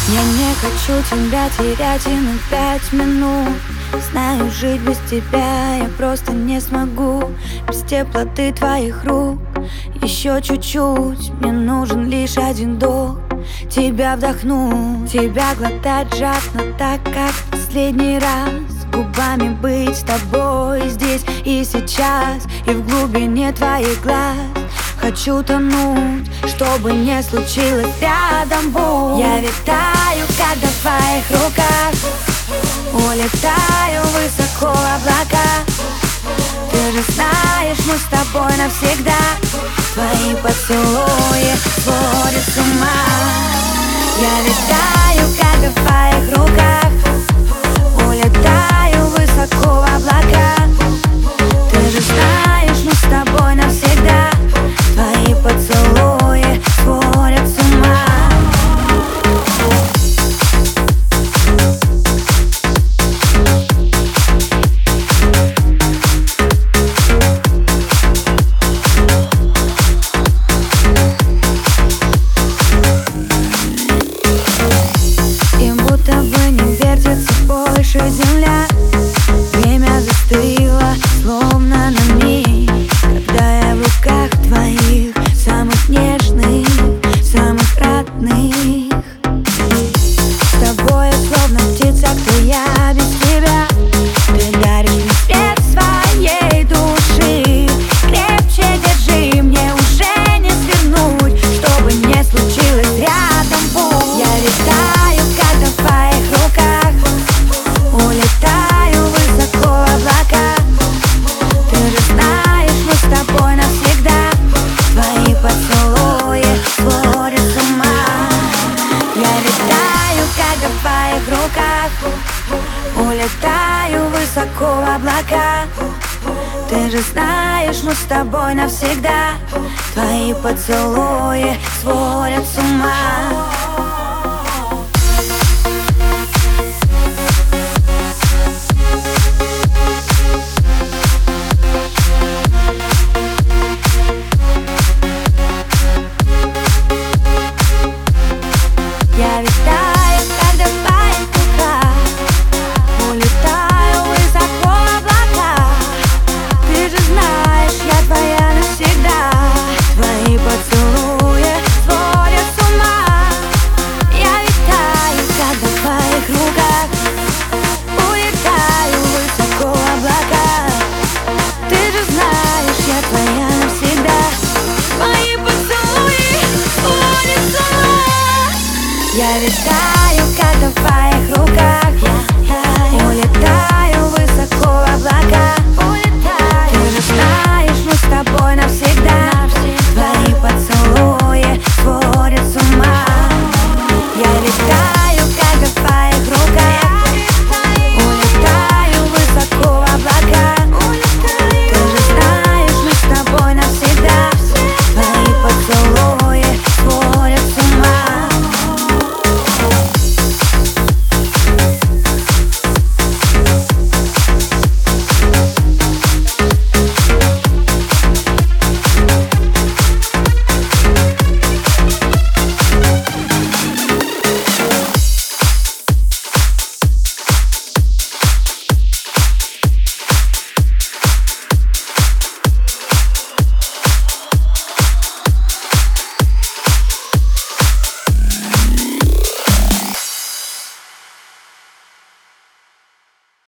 Я не хочу тебя терять и на 5 минут. Знаю, жить без тебя я просто не смогу. Без теплоты твоих рук еще чуть-чуть. Мне нужен лишь один вдох, тебя вдохнуть. Тебя глотать жадно, так как в последний раз. Губами быть с тобой здесь и сейчас. И в глубине твоих глаз хочу тонуть, чтобы не случилось, рядом будь. Я витаю, когда в твоих руках, улетаю высоко в облака. Ты же знаешь, мы с тобой навсегда. Твои поцелуи сводят с ума. Я летаю, когда в твоих руках, улетаю высоко в облака. Ты же знаешь, мы с тобой навсегда. Твои поцелуи сводят с ума. И будто бы не вертится больше земля. Время застыло, словно на миг, когда я в руках твоих, самых нежных, самых родных. С тобой я словно птица, кто я без тебя. Ты даришь мне свет своей души. Крепче держи, мне уже не свернуть, чтобы не случилось, рядом будь. Я летаю, когда в твоих руках, улетаю высоко в облака. Ты же знаешь, мы с тобой навсегда. Твои поцелуи сводят с ума. Я летаю, когда в твоих руках, улетаю высоко в облака. Ты же знаешь, мы с тобой навсегда. Твои поцелуи сводят с ума. Я летаю, когда в твоих руках, улетаю высоко в облака. Ты же знаешь, я твоя навсегда. Твои поцелуи сводят с ума. Я летаю, когда в твоих руках, улетаю высоко в облака. Ты же знаешь, я твоя навсегда. Твои поцелуи сводят с ума. Я летаю, когда в твоих руках, улетаю высоко в облака. Ты же знаешь, мы с тобой навсегда. Твои поцелуи сводят с ума.